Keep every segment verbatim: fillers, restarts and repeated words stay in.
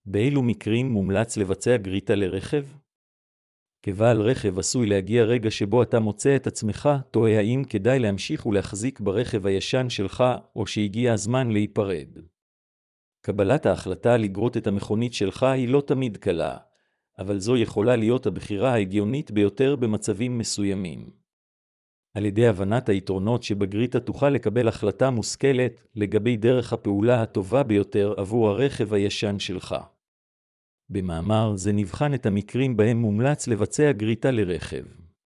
באילו מקרים מומלץ לבצע גריטה לרכב? כבעל רכב עשוי להגיע רגע שבו אתה מוצא את עצמך, תוהה האם כדאי להמשיך ולהחזיק ברכב הישן שלך, או שהגיע הזמן להיפרד. קבלת ההחלטה לגרוט את המכונית שלך היא לא תמיד קלה, אבל זו יכולה להיות הבחירה ההגיונית ביותר במצבים מסוימים. על ידי הבנת היתרונות שבגריטה תוכל לקבל החלטה מושכלת לגבי דרך הפעולה הטובה ביותר עבור הרכב הישן שלך. במאמר זה נבחן את המקרים בהם מומלץ לבצע גריטה לרכב.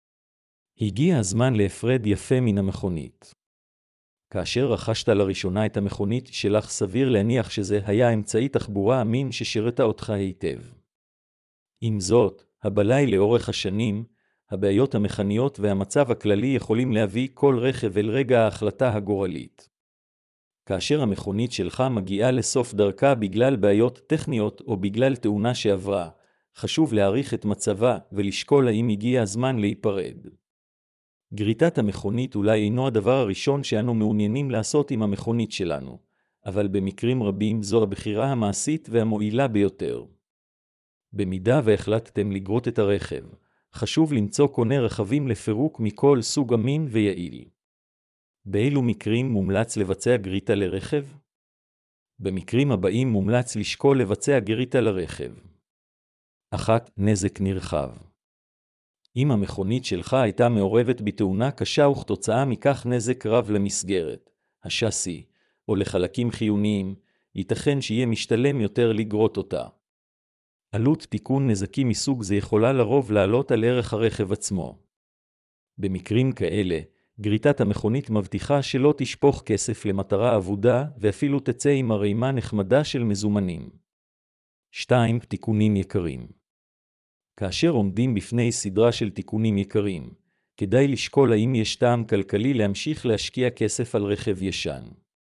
הגיע הזמן להפרד יפה מן המכונית. כאשר רכשת לראשונה את המכונית שלך, סביר להניח שזה היה אמצעי תחבורה אמין ששירתה אותך היטב. עם זאת, הבלאי לאורך השנים, הבעיות המכניות והמצב הכללי יכולים להביא כל רכב אל רגע ההחלטה הגורלית. כאשר המכונית שלך מגיעה לסוף דרכה בגלל בעיות טכניות או בגלל תאונה שעברה, חשוב להעריך את מצבה ולשקול האם הגיע הזמן להיפרד. גריטת המכונית אולי אינו הדבר הראשון שאנו מעוניינים לעשות עם המכונית שלנו, אבל במקרים רבים זו הבחירה המעשית והמועילה ביותר. במידה והחלטתם לגרוט את הרכב, חשוב למצוא קונה רכבים לפירוק מכל סוג אמין ויעיל. באילו מקרים מומלץ לבצע גריטה לרכב? במקרים הבאים מומלץ לשקול לבצע גריטה לרכב. אחת. נזק נרחב. אם המכונית שלך הייתה מעורבת בתאונה קשה וכתוצאה מכך נזק רב למסגרת, השאסי, או לחלקים חיוניים, ייתכן שיהיה משתלם יותר לגרוט אותה. עלות תיקון נזקים מסוג זה יכולה לרוב לעלות על ערך הרכב עצמו. במקרים כאלה, גריטת המכונית מבטיחה שלא תשפוך כסף למטרה עבודה ואפילו תצא עם ערימה נחמדה של מזומנים. שתיים. תיקונים יקרים. כאשר עומדים בפני סדרה של תיקונים יקרים, כדאי לשקול האם יש טעם כלכלי להמשיך להשקיע כסף על רכב ישן.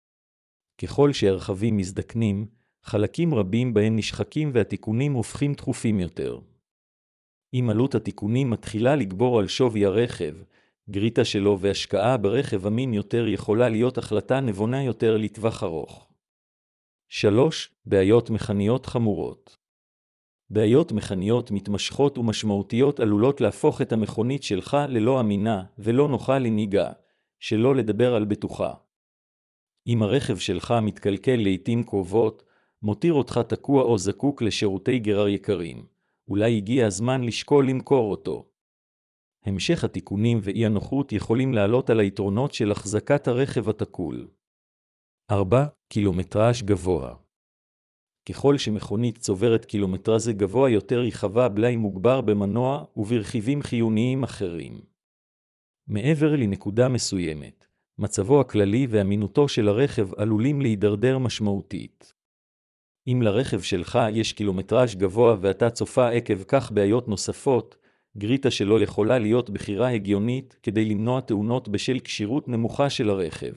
ככל שהרכבים מזדקנים, חלקים רבים בהם נשחקים והתיקונים הופכים דחופים יותר. אם עלות התיקונים מתחילה לגבור על שווי הרכב, גריטה שלו והשקעה ברכב אמין יותר יכולה להיות החלטה נבונה יותר לטווח ארוך. שלוש. בעיות מכניות חמורות. בעיות מכניות מתמשכות ומשמעותיות עלולות להפוך את המכונית שלך ללא אמינה ולא נוחה לנהיגה, שלא לדבר על בטוחה. אם הרכב שלך מתקלקל לעתים קרובות, מותיר אותך תקוע או זקוק לשירותי גרר יקרים, אולי הגיע הזמן לשקול למכור אותו. המשך התיקונים ואי הנוחות יכולים לעלות על היתרונות של החזקת הרכב התקול. ארבע. קילומטראז' גבוה. ככל שמכונית צוברת קילומטראז' גבוה יותר היא חווה בלאי מוגבר במנוע וברכיבים חיוניים אחרים. מעבר לנקודה מסוימת, מצבו הכללי ואמינותו של הרכב עלולים להידרדר משמעותית. אם לרכב שלך יש קילומטראז' גבוה ואתה צופה עקב כך בעיות נוספות, גריטה שלו יכולה להיות בחירה הגיונית כדי למנוע תאונות בשל כשירות נמוכה של הרכב.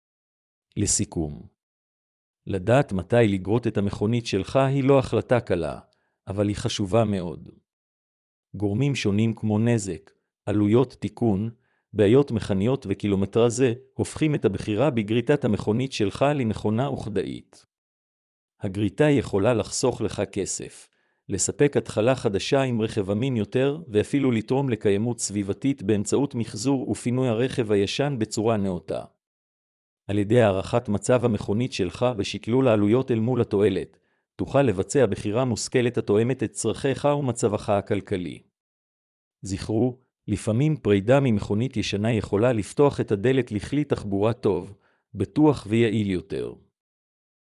לסיכום, לדעת מתי לגרוט את המכונית שלך היא לא החלטה קלה, אבל היא חשובה מאוד. גורמים שונים כמו נזק, עלויות תיקון, בעיות מכניות וקילומטראז' הופכים את הבחירה בגריטת המכונית שלך לנכונה וכדאית. הגריטה יכולה לחסוך לך כסף, לספק התחלה חדשה עם רכב אמין יותר ואפילו לתרום לקיימות סביבתית באמצעות מחזור ופינוי הרכב הישן בצורה נאותה. על ידי הערכת מצב המכונית שלך ושקלול העלויות אל מול התועלת, תוכל לבצע בחירה מושכלת התואמת את צרכיך ומצבך הכלכלי. זכרו, לפעמים פרידה ממכונית ישנה יכולה לפתוח את הדלת לכלי תחבורה טוב, בטוח ויעיל יותר.